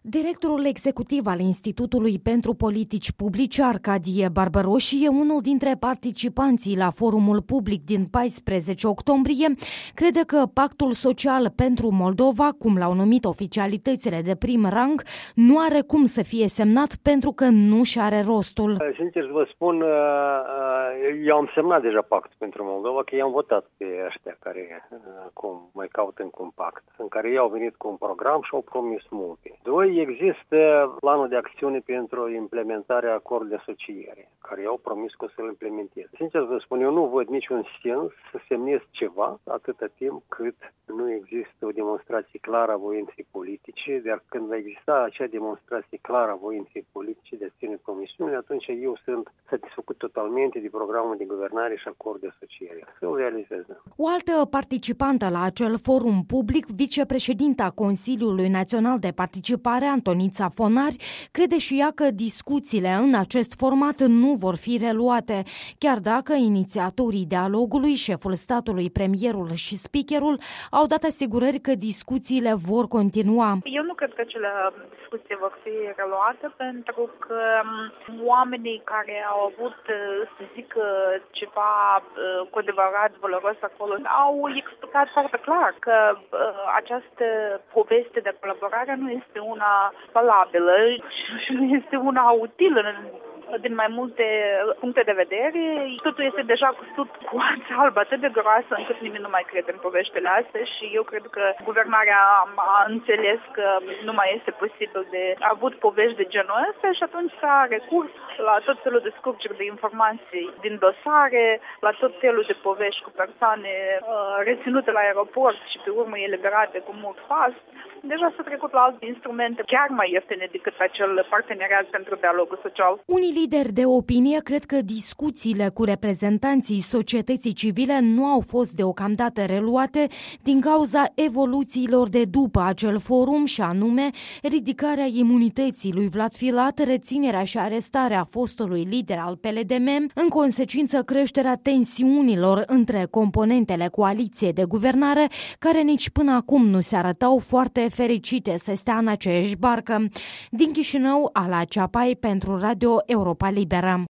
Directorul executiv al Institutului pentru Politici Publice, Arcadie Barbaroși, e unul dintre participanții la forumul public din 14 octombrie. Crede că Pactul Social pentru Moldova, cum l-au numit oficialitățile de prim rang, nu are cum să fie semnat pentru că nu și are rostul. Sincer să vă spun, eu am semnat deja Pactul pentru Moldova, că i-am votat pe ăștia care acum mai caută încă un pact, în care ei au venit cu un program și au promis multe. Doi, există planul de acțiune pentru implementarea acordului de asociere, care i-au promis că o să-l implementeze. Sincer să vă spun, eu nu văd niciun sens să semnez ceva atâta timp cât nu există o demonstrație clară a voinței politice, dar când va exista acea demonstrație clară a voinței politice de a ține promisiunile, atunci eu sunt satisfăcut totalmente de programul de guvernare și acord de asociere. Să-l realizez. O altă participantă la acel forum public, vicepreședinta Consiliului Național de Participare, Antonița Fonari, crede și ea că discuțiile în acest format nu vor fi reluate, chiar dacă inițiatorii dialogului, șeful statului, premierul și speakerul, au dat asigurări că discuțiile vor continua. Eu nu cred că acele discuții vor fi reluate, pentru că oamenii care au avut, să zic, ceva cu adevărat valoros acolo, au explicat foarte clar că această poveste de colaborare nu este una valabilă și nu este una utilă din mai multe puncte de vedere. Totul este deja cusut cu ață albă atât de groasă încât nimeni nu mai crede în poveștile astea și eu cred că guvernarea a înțeles că nu mai este posibil de avut povești de genul ăsta și atunci s-a recurs la tot felul de scurgeri de informații din dosare, la tot felul de povești cu persoane reținute la aeroport și pe urmă eliberate cu mult pas. Deja s-a trecut la alte instrumente chiar mai ieftine decât acel parteneriat pentru dialogul social. Unii lideri de opinie cred că discuțiile cu reprezentanții societății civile nu au fost deocamdată reluate din cauza evoluțiilor de după acel forum și anume ridicarea imunității lui Vlad Filat, reținerea și arestarea fostului lider al PLDM, în consecință creșterea tensiunilor între componentele coaliției de guvernare, care nici până acum nu se arătau foarte fericite să stea în aceeași barcă. Din Chișinău, Ala Ceapai pentru Radio Europa Liberă.